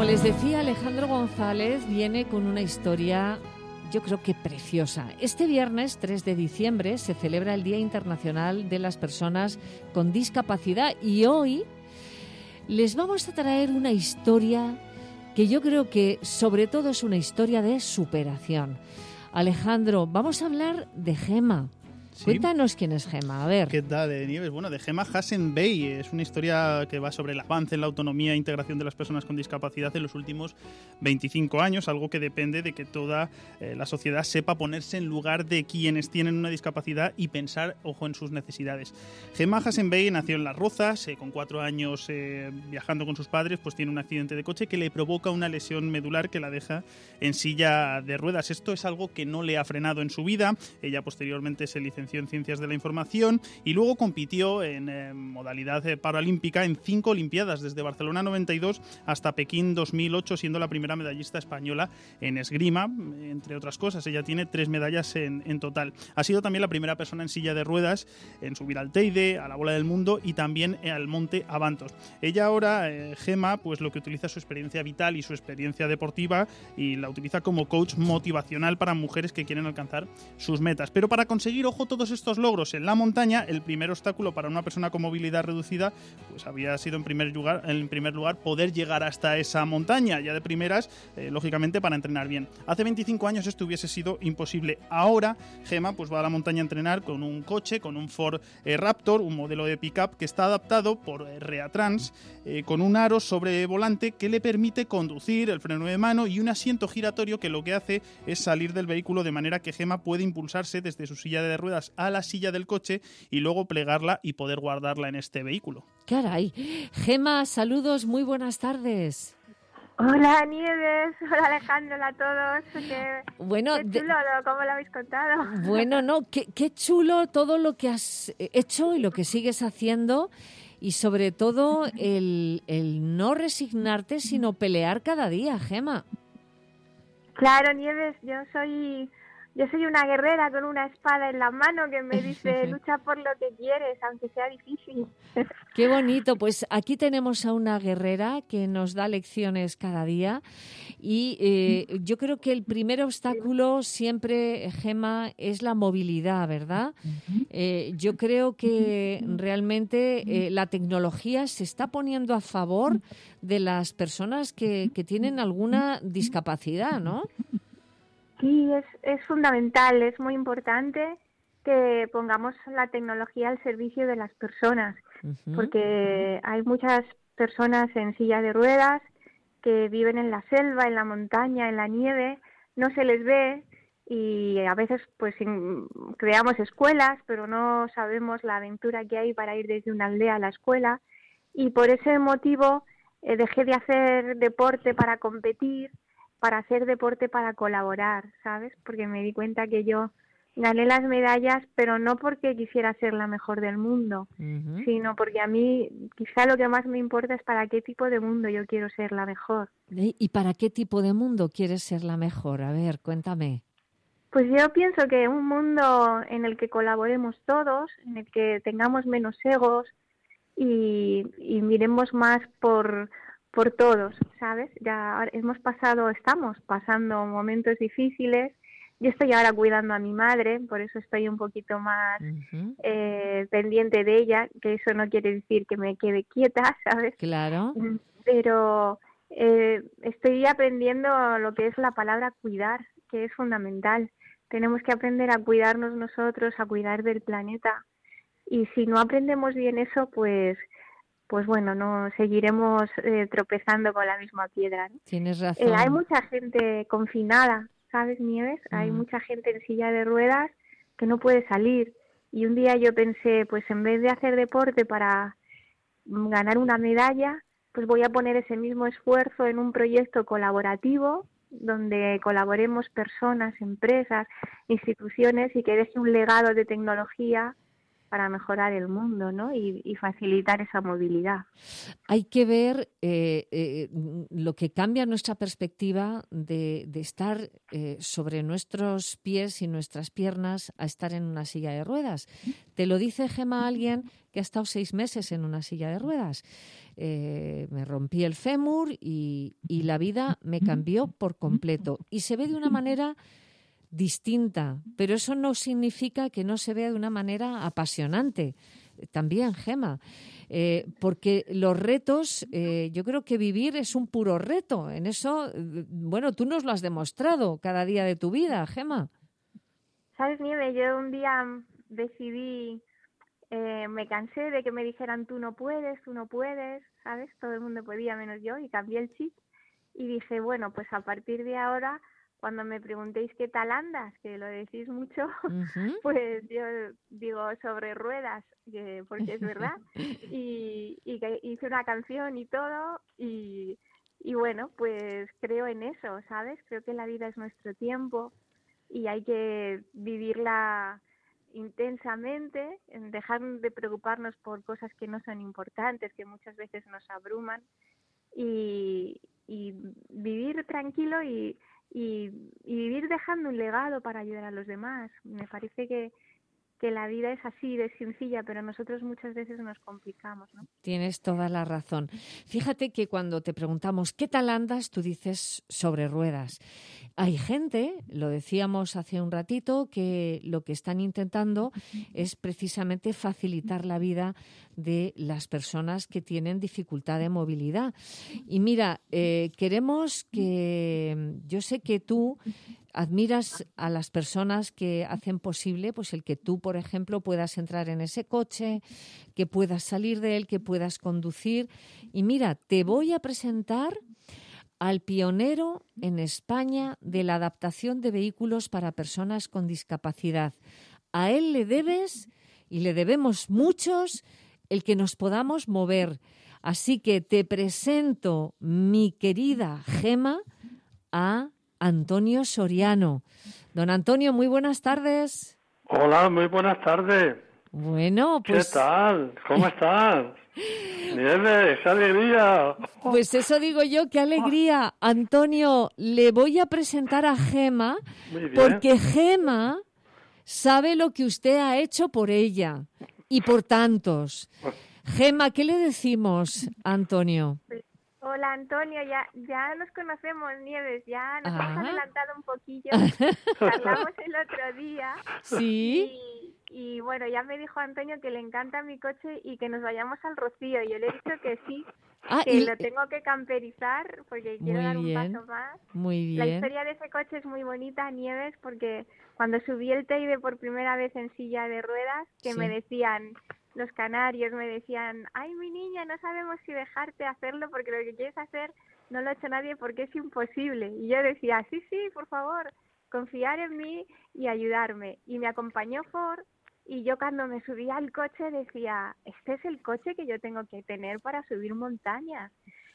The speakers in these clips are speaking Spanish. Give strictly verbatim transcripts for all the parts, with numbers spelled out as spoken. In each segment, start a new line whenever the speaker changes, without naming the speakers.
les decía, Alejandro González viene con una historia, yo creo que preciosa. Este viernes tres de diciembre se celebra el Día Internacional de las Personas con Discapacidad y hoy les vamos a traer una historia que yo creo que sobre todo es una historia de superación. Alejandro, vamos a hablar de Gemma. ¿Sí? Cuéntanos quién es Gemma, a ver.
¿Qué tal, de Nieves? Bueno, de Gemma Hassan-Bey. Es una historia que va sobre el avance en la autonomía e integración de las personas con discapacidad en los últimos veinticinco años, algo que depende de que toda eh, la sociedad sepa ponerse en lugar de quienes tienen una discapacidad y pensar, ojo, en sus necesidades. Gemma Hassan-Bey nació en Las Rozas, eh, con cuatro años eh, viajando con sus padres, pues tiene un accidente de coche que le provoca una lesión medular que la deja en silla de ruedas. Esto es algo que no le ha frenado en su vida. Ella posteriormente se licenció en Ciencias de la Información y luego compitió en eh, modalidad eh, paralímpica en cinco Olimpiadas, desde Barcelona noventa y dos hasta Pekín dos mil ocho, siendo la primera medallista española en esgrima, entre otras cosas. Ella tiene tres medallas en, en total. Ha sido también la primera persona en silla de ruedas en subir al Teide, a la Bola del Mundo y también al Monte Avantos. Ella ahora, eh, Gemma, pues lo que utiliza es su experiencia vital y su experiencia deportiva y la utiliza como coach motivacional para mujeres que quieren alcanzar sus metas. Pero para conseguir, ojo, todo Todos estos logros en la montaña, el primer obstáculo para una persona con movilidad reducida pues había sido en primer lugar, en primer lugar poder llegar hasta esa montaña, ya de primeras, eh, lógicamente para entrenar bien. Hace veinticinco años esto hubiese sido imposible. Ahora Gemma pues va a la montaña a entrenar con un coche, con un Ford eh, Raptor, un modelo de pick-up que está adaptado por eh, Reatrans, eh, con un aro sobre volante que le permite conducir, el freno de mano y un asiento giratorio que lo que hace es salir del vehículo de manera que Gemma puede impulsarse desde su silla de ruedas a la silla del coche y luego plegarla y poder guardarla en este vehículo.
Caray. Gemma, saludos, muy buenas tardes.
Hola Nieves, hola Alejandro, hola a todos. Qué,
bueno,
qué chulo, de... ¿cómo lo habéis contado?
Bueno, no, qué, qué chulo todo lo que has hecho y lo que sigues haciendo y sobre todo el, el no resignarte sino pelear cada día, Gemma.
Claro, Nieves, yo soy... Yo soy una guerrera con una espada en la mano que me dice lucha por lo que quieres, aunque sea difícil.
Qué bonito, pues aquí tenemos a una guerrera que nos da lecciones cada día y eh, yo creo que el primer obstáculo siempre, Gemma, es la movilidad, ¿verdad? Eh, yo creo que realmente eh, la tecnología se está poniendo a favor de las personas que, que tienen alguna discapacidad, ¿no?
Sí, es, es fundamental, es muy importante que pongamos la tecnología al servicio de las personas, uh-huh. porque hay muchas personas en silla de ruedas que viven en la selva, en la montaña, en la nieve, no se les ve y a veces pues creamos escuelas, pero no sabemos la aventura que hay para ir desde una aldea a la escuela y por ese motivo eh, dejé de hacer deporte para competir, para hacer deporte para colaborar, ¿sabes? Porque me di cuenta que yo gané las medallas, pero no porque quisiera ser la mejor del mundo, uh-huh. sino porque a mí quizá lo que más me importa es para qué tipo de mundo yo quiero ser la mejor.
¿Y para qué tipo de mundo quieres ser la mejor? A ver, cuéntame.
Pues yo pienso que un mundo en el que colaboremos todos, en el que tengamos menos egos y, y miremos más por... por todos, ¿sabes? Ya hemos pasado, estamos pasando momentos difíciles. Yo estoy ahora cuidando a mi madre, por eso estoy un poquito más uh-huh. eh, pendiente de ella, que eso no quiere decir que me quede quieta, ¿sabes?
Claro.
Pero eh, estoy aprendiendo lo que es la palabra cuidar, que es fundamental. Tenemos que aprender a cuidarnos nosotros, a cuidar del planeta. Y si no aprendemos bien eso, pues... pues bueno, no seguiremos eh, tropezando con la misma piedra, ¿no?
Tienes razón.
Eh, hay mucha gente confinada, ¿sabes, Nieves? Mm. Hay mucha gente en silla de ruedas que no puede salir. Y un día yo pensé, pues en vez de hacer deporte para ganar una medalla, pues voy a poner ese mismo esfuerzo en un proyecto colaborativo donde colaboremos personas, empresas, instituciones y que deje un legado de tecnología para mejorar el mundo, ¿no? Y, y facilitar esa movilidad.
Hay que ver eh, eh, lo que cambia nuestra perspectiva de, de estar eh, sobre nuestros pies y nuestras piernas a estar en una silla de ruedas. Te lo dice, Gemma, alguien que ha estado seis meses en una silla de ruedas. Eh, me rompí el fémur y, y la vida me cambió por completo. Y se ve de una manera distinta, pero eso no significa que no se vea de una manera apasionante. También, Gemma, eh, porque los retos, eh, yo creo que vivir es un puro reto. En eso, bueno, tú nos lo has demostrado cada día de tu vida, Gemma.
¿Sabes, Nieve? Yo un día decidí, eh, me cansé de que me dijeran tú no puedes, tú no puedes, ¿sabes? Todo el mundo podía menos yo, y cambié el chip y dije, bueno, pues a partir de ahora, cuando me preguntéis qué tal andas, que lo decís mucho, uh-huh. pues yo digo sobre ruedas, que, porque es verdad, y, y que hice una canción y todo, y, y bueno, pues creo en eso, ¿sabes? Creo que la vida es nuestro tiempo y hay que vivirla intensamente, en dejar de preocuparnos por cosas que no son importantes, que muchas veces nos abruman, y, y vivir tranquilo y Y, y vivir dejando un legado para ayudar a los demás. Me parece que, que la vida es así de sencilla, pero nosotros muchas veces nos complicamos, ¿no?
Tienes toda la razón. Fíjate que cuando te preguntamos ¿qué tal andas?, tú dices sobre ruedas. Hay gente, lo decíamos hace un ratito, que lo que están intentando es precisamente facilitar la vida de las personas que tienen dificultad de movilidad. Y mira, eh, queremos que, yo sé que tú admiras a las personas que hacen posible pues el que tú, por ejemplo, puedas entrar en ese coche, que puedas salir de él, que puedas conducir. Y mira, te voy a presentar al pionero en España de la adaptación de vehículos para personas con discapacidad. A él le debes, y le debemos muchos, el que nos podamos mover. Así que te presento, mi querida Gemma, a Antonio Soriano. Don Antonio, muy buenas tardes.
Hola, muy buenas tardes.
Bueno, pues...
¿Qué tal? ¿Cómo estás? Nieves, qué alegría.
Pues eso digo yo, qué alegría. Antonio, le voy a presentar a Gemma, porque Gemma sabe lo que usted ha hecho por ella y por tantos. Gemma, ¿qué le decimos a Antonio?
Hola, Antonio, ya ya nos conocemos, Nieves, ya nos
ah.
hemos adelantado un poquillo. Hablamos el otro día.
Sí.
Y, y bueno, ya me dijo Antonio que le encanta mi coche y que nos vayamos al Rocío. Yo le he dicho que sí,
ah,
que
y...
lo tengo que camperizar porque quiero
muy
dar un
bien,
paso más.
Muy bien.
La historia de ese coche es muy bonita, Nieves, porque cuando subí el Teide por primera vez en silla de ruedas, que
sí.
me decían... Los canarios me decían, ay, mi niña, no sabemos si dejarte hacerlo porque lo que quieres hacer no lo ha hecho nadie porque es imposible. Y yo decía, sí, sí, por favor, confiar en mí y ayudarme. Y me acompañó Ford y yo cuando me subía al coche decía, este es el coche que yo tengo que tener para subir montañas.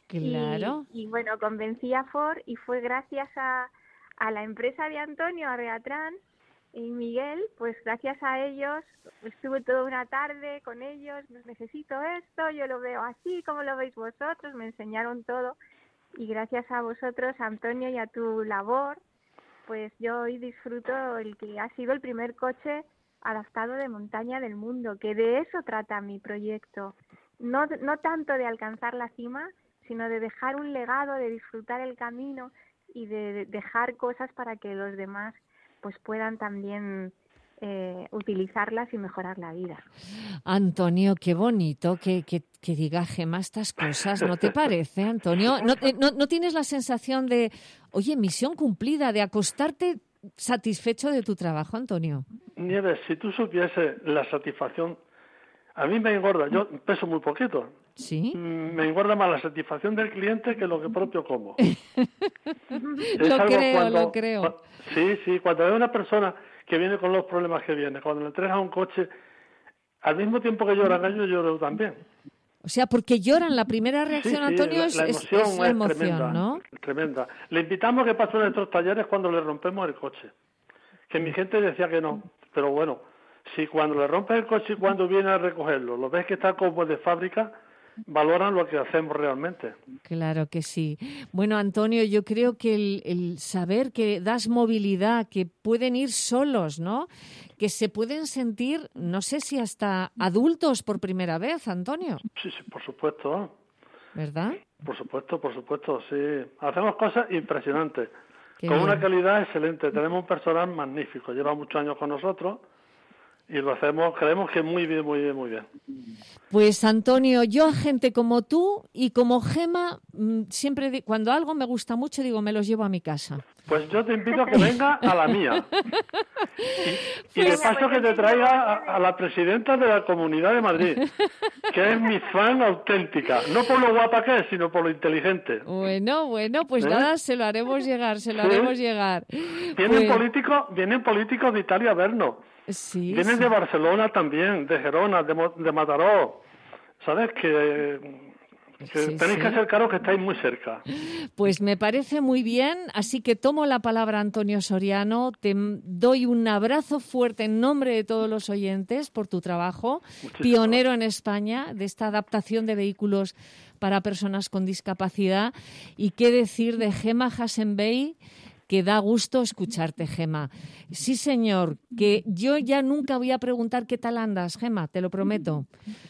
Claro.
Y, y bueno, convencí a Ford y fue gracias a, a la empresa de Antonio, a Reatrans, y Miguel, pues gracias a ellos, estuve toda una tarde con ellos, pues necesito esto, yo lo veo así, como lo veis vosotros, me enseñaron todo y gracias a vosotros, Antonio, y a tu labor, pues yo hoy disfruto el que ha sido el primer coche adaptado de montaña del mundo, que de eso trata mi proyecto, no, no tanto de alcanzar la cima, sino de dejar un legado, de disfrutar el camino y de dejar cosas para que los demás pues puedan también eh, utilizarlas y mejorar la vida.
Antonio, qué bonito que, que, que diga Gemma estas cosas, ¿no te parece, Antonio? ¿No, no, ¿No tienes la sensación de, oye, misión cumplida, de acostarte satisfecho de tu trabajo, Antonio?
Nieves, si tú supieses la satisfacción, a mí me engorda, yo peso muy poquito.
¿Sí?
Me engorda más la satisfacción del cliente que lo que propio como.
lo creo, cuando, lo creo.
Sí, sí, cuando hay una persona que viene con los problemas que viene, cuando le entregas un coche, al mismo tiempo que lloran ellos, lloro también.
O sea, porque lloran, la primera reacción,
sí, sí,
Antonio,
la,
es,
la emoción
es, es la emoción,
tremenda,
¿no?
Tremenda. Le invitamos a que pase a nuestros talleres cuando le rompemos el coche. Que mi gente decía que no, pero bueno, Si cuando le rompes el coche y cuando viene a recogerlo, lo ves que está como de fábrica, valoran lo que hacemos realmente.
Claro que sí. Bueno, Antonio, yo creo que el, el saber que das movilidad, que pueden ir solos, ¿no? Que se pueden sentir, no sé si hasta adultos por primera vez, Antonio.
Sí, sí, por supuesto.
¿Verdad?
Por supuesto, por supuesto, sí. Hacemos cosas impresionantes,
Qué
con
bien.
una calidad excelente. Tenemos un personal magnífico, lleva muchos años con nosotros y lo hacemos, creemos que muy bien, muy bien, muy bien.
Pues Antonio, yo a gente como tú y como Gema, mmm, siempre di- cuando algo me gusta mucho, digo, me los llevo a mi casa.
Pues yo te invito a que venga a la mía. Y, y de
Pues-
paso que te traiga a, a la presidenta de la Comunidad de Madrid, que es mi fan auténtica. No por lo guapa que es, sino por lo inteligente.
Bueno, bueno, pues
¿Eh?
nada, se lo haremos llegar, se lo
Sí.
haremos llegar.
Vienen
Pues-
políticos, vienen políticos de Italia a vernos.
Sí,
Vienen
sí.
de Barcelona también, de Gerona, de, Mo- de Mataró. ¿Sabes? Que, que
Sí,
tenéis
sí.
que acercaros, que estáis muy cerca.
Pues me parece muy bien, así que tomo la palabra, Antonio Soriano, te m- doy un abrazo fuerte en nombre de todos los oyentes por tu trabajo,
Muchísimas
pionero en España de esta adaptación de vehículos para personas con discapacidad. Y qué decir de Gema Hasenbey, que da gusto escucharte, Gema. Sí, señor, que yo ya nunca voy a preguntar qué tal andas, Gema, te lo prometo,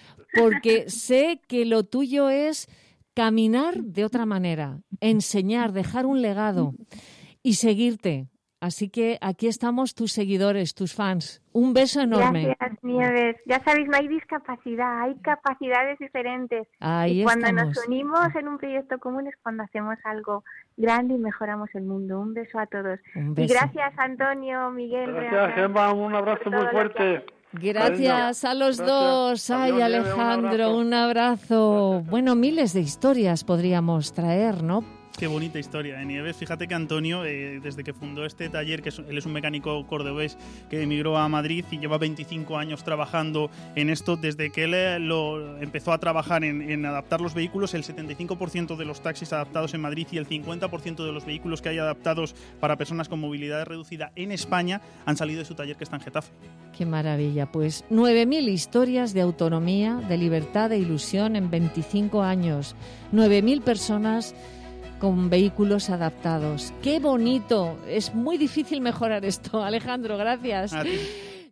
porque sé que lo tuyo es caminar de otra manera, enseñar, dejar un legado y seguirte. Así que aquí estamos tus seguidores, tus fans. Un beso enorme.
Gracias, Nieves. Ya sabéis, no hay discapacidad, hay capacidades diferentes.
Ahí
y cuando
estamos.
nos unimos en un proyecto común es cuando hacemos algo grande y mejoramos el mundo. Un beso a todos.
Un
Y
beso.
gracias, Antonio, Miguel.
Gracias,
Beata,
Gemma. Un abrazo
por
muy
todo lo que
fuerte.
Gracias a los
Gracias.
dos. Ay,
Adiós, Nieves, un
Alejandro,
abrazo.
un abrazo.
Gracias.
Bueno, miles de historias podríamos traer, ¿no?
Qué bonita historia, ¿eh, Nieves? Fíjate que Antonio, eh, desde que fundó este taller, que es, él es un mecánico cordobés que emigró a Madrid y lleva veinticinco años trabajando en esto, desde que él eh, lo empezó a trabajar en, en adaptar los vehículos, el setenta y cinco por ciento de los taxis adaptados en Madrid y el cincuenta por ciento de los vehículos que hay adaptados para personas con movilidad reducida en España han salido de su taller que está en Getafe.
Qué maravilla. Pues nueve mil historias de autonomía, de libertad, de ilusión en veinticinco años. nueve mil personas con vehículos adaptados. ¡Qué bonito! Es muy difícil mejorar esto. Alejandro, gracias.
A ti.